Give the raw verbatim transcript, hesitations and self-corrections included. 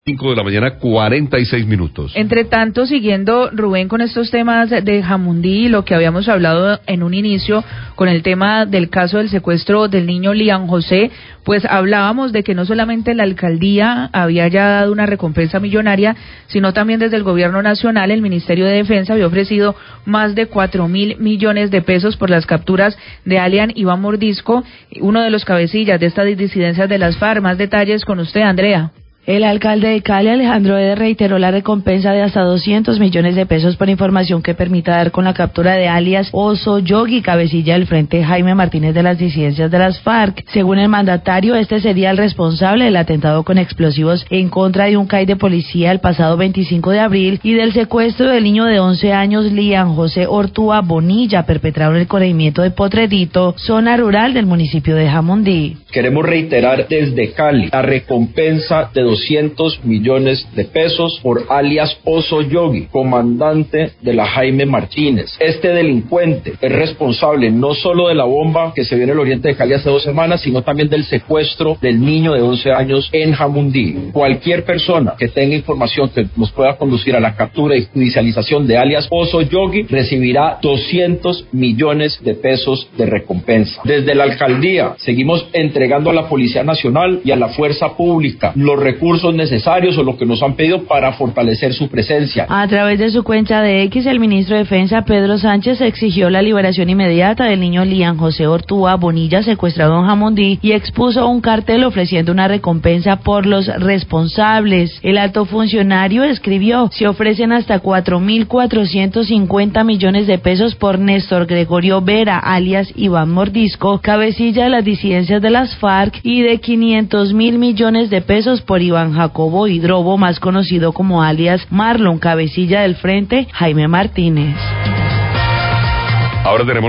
cinco de la mañana, cuarenta y seis minutos. Entre tanto, siguiendo, Rubén, con estos temas de Jamundí, lo que habíamos hablado en un inicio con el tema del caso del secuestro del niño Lian José, pues hablábamos de que no solamente la alcaldía había ya dado una recompensa millonaria, sino también desde el gobierno nacional, el Ministerio de Defensa había ofrecido más de cuatro mil millones de pesos por las capturas de alias Iván Mordisco, uno de los cabecillas de estas disidencias de las FARC. Más detalles con usted, Andrea. El alcalde de Cali, Alejandro Eder, reiteró la recompensa de hasta doscientos millones de pesos por información que permita dar con la captura de alias Oso Yogi, cabecilla del Frente Jaime Martínez de las disidencias de las FARC. Según el mandatario, este sería el responsable del atentado con explosivos en contra de un C A I de policía el pasado veinticinco de abril y del secuestro del niño de once años Lian José Ortúa Bonilla, perpetrado en el corregimiento de Potrerito, zona rural del municipio de Jamundí. Queremos reiterar desde Cali la recompensa de doscientos millones de pesos por alias Oso Yogi, comandante de la Jaime Martínez. Este delincuente es responsable no solo de la bomba que se vio en el oriente de Cali hace dos semanas, sino también del secuestro del niño de once años en Jamundí. Cualquier persona que tenga información que nos pueda conducir a la captura y judicialización de alias Oso Yogi recibirá doscientos millones de pesos de recompensa. Desde la alcaldía seguimos entregando a la Policía Nacional y a la Fuerza Pública los recursos recursos necesarios o lo que nos han pedido para fortalecer su presencia. A través de su cuenta de X, el ministro de Defensa, Pedro Sánchez, exigió la liberación inmediata del niño Lian José Ortúa Bonilla, secuestrado en Jamundí, y expuso un cartel ofreciendo una recompensa por los responsables. El alto funcionario escribió: se ofrecen hasta cuatro mil cuatrocientos cincuenta millones de pesos por Néstor Gregorio Vera, alias Iván Mordisco, cabecilla de las disidencias de las FARC, y de quinientos mil millones de pesos por Iván Jacobo Hidrobo, más conocido como alias Marlon, cabecilla del Frente Jaime Martínez. Ahora tenemos